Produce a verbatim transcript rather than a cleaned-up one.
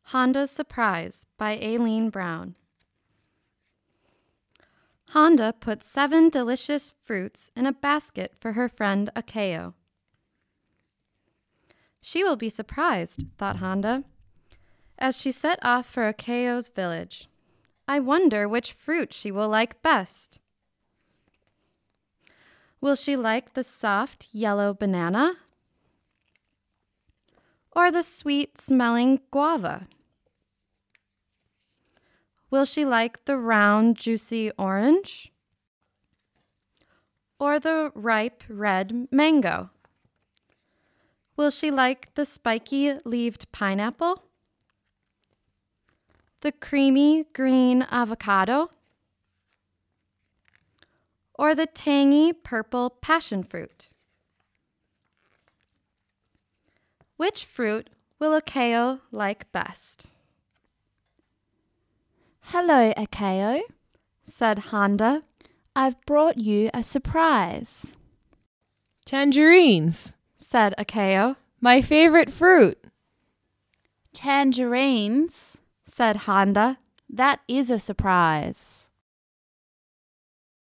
Honda's Surprise by Aileen Brown. Honda put seven delicious fruits in a basket for her friend Akeo. She will be surprised, thought Honda, as she set off for Akeo's village. I wonder which fruit she will like best. Will she like the soft yellow banana? Or the sweet-smelling guava? Will she like the round, juicy orange? Or the ripe, red mango? Will she like the spiky-leaved pineapple? The creamy, green avocado? Or the tangy, purple passion fruit? Which fruit will Akeo like best? Hello, Akeo, said Honda. I've brought you a surprise. Tangerines, said Akeo. My favorite fruit. Tangerines, said Honda. That is a surprise.